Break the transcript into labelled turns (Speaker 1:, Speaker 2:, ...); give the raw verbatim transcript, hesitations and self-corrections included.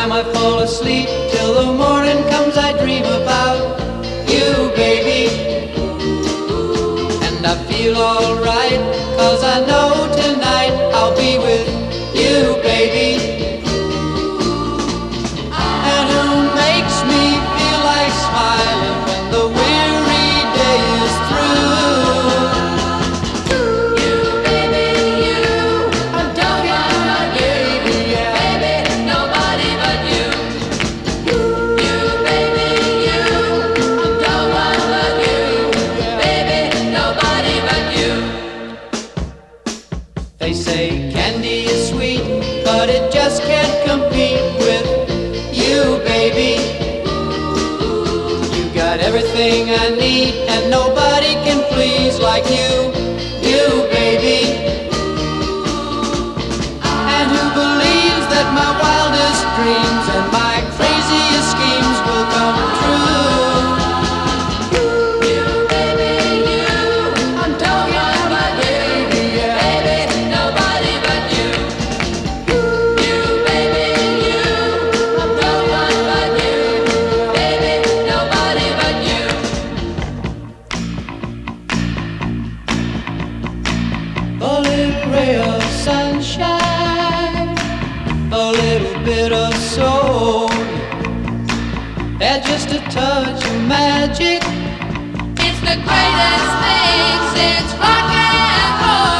Speaker 1: time I fall asleep, till the morning comes I dream about you, baby. And I feel alright, 'cause I know tonight I'll be with you, baby. And who makes me feel like smiling when the weary day is through?
Speaker 2: You, baby, you.
Speaker 1: I'm talking about baby, yeah.
Speaker 2: Baby, nobody but you. You, baby, you. I'm talking about you. Baby, nobody but you.
Speaker 1: They say candy is sweet, but it just can't compete with you, baby. You got everything I need, and nobody can please like you, you, baby. And who believes that my wildest dreams and my craziest schemes will come true?
Speaker 2: You, baby, you.
Speaker 1: I'm talking about baby, yeah.
Speaker 2: Baby, nobody but you. You, baby, you. I'm talking about you. Baby, nobody but you.
Speaker 1: A little ray of sunshine, a little bit of soul, and just a touch of magic.
Speaker 2: It's the greatest thing since rock and roll.